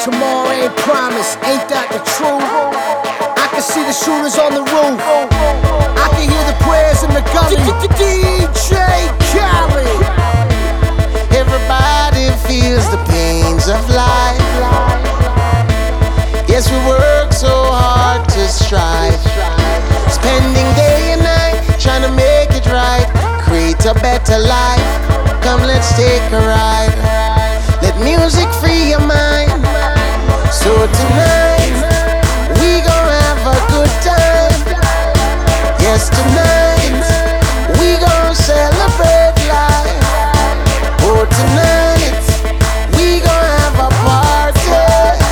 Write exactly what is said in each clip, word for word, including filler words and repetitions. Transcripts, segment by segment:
tomorrow ain't promised, ain't that the truth? I can see the shooters on the roof, I can hear the prayers in the gully. D J Khaled. Everybody feels the pains of life. Yes, we work so hard to strive, spending day and night trying to make it right, create a better life. Come, let's take a ride. Let music free your mind. So tonight we gon' have a good time. Yes, tonight we gon' celebrate life. Oh, tonight we gon' have a party.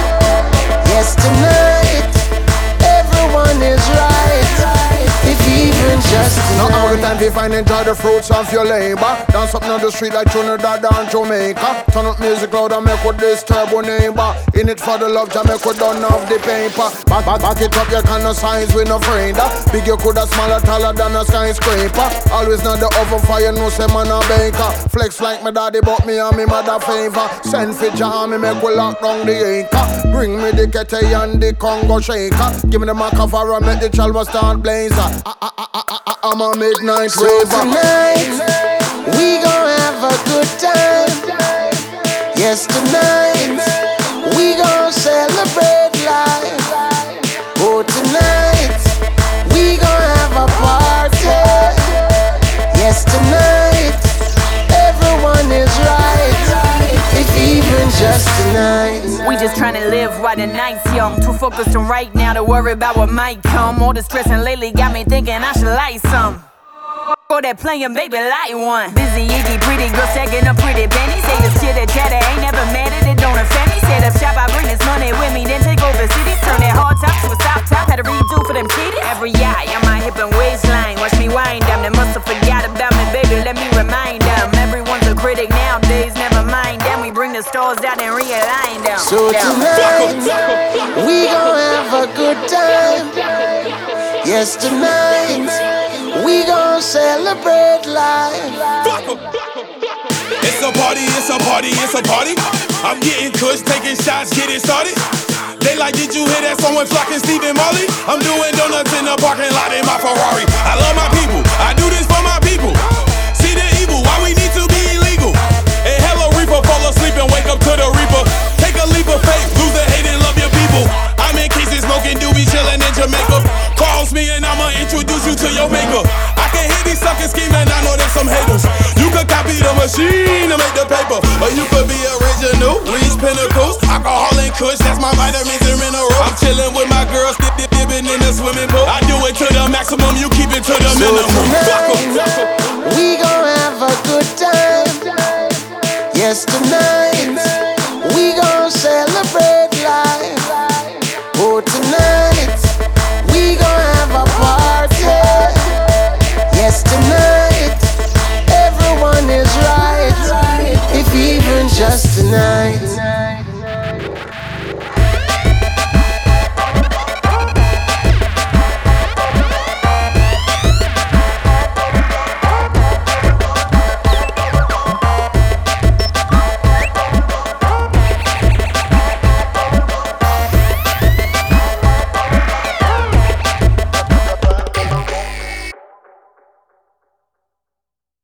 Yes, tonight everyone is right, if even just tonight. Now all the time you find enjoy the fruits of your labor. Dance up on the street like Trinidad and Jamaica. Turn up music loud and make with this turbo neighbor. In it for the love, Jamaica done off the paper. Back, back, back it up, you cannot signs with no friend. Big you coulda smaller, taller than a skyscraper. Always not the oven fire, no say man a baker. Flex like my daddy, but me and me mother favor. Send for jam, me make we lock down the acre. Bring me the Kete and the Congo shaker. Give me the Macafara, make the Chalwa start blazer. I, I, I, I, I, I'm a midnight so raver. Tonight we gon' have a good time. Yes, tonight we gon' celebrate life. Oh, tonight we gon' have a party. Yes, tonight everyone is right, if even just tonight. We just tryna live while the night's young. Too focused on right now to worry about what might come. All the stressing lately got me thinking I should light some. Or that playing, baby, light one. Busy, iggy, pretty girl, stacking up pretty pennies. Say the shit that chatter, ain't never mad at it, don't offend me. Set up shop, I bring this money with me, then take over cities. Turn that hard top to a stop top, had to redo for them titties. Every eye on my hip and waistline, watch me wind them. They must have forgot about me, baby, let me remind them. Everyone's a critic nowadays, never mind them. We bring the stars out and realign them. So tonight, we gon' have a good time. Yes, tonight we gon' celebrate life. It's a party, it's a party, it's a party. I'm getting kush, taking shots, get it started. They like, did you hear that song with Flock and Stephen Marley? I'm doing donuts in the parking lot in my Ferrari. I love my people, I do this for my people. See the evil, why we need to be illegal? And hello reaper, fall asleep and wake up to the reaper. Take a leap of faith, lose the hate and love your people. I'm in cases smoking doobie, chillin' in Jamaica. Calls me and I'ma introduce you to your maker. I can hear these suckers scheming, I know there's some haters. You could copy the machine to make the paper, or you could be original, reach pinnacles. Alcohol and kush, that's my vitamins and minerals. I'm chillin' with my girls, dip, dip, dipping in the swimming pool. I do it to the maximum, you keep it to the so minimum. Tonight, we gon' have a good time. Yes, tonight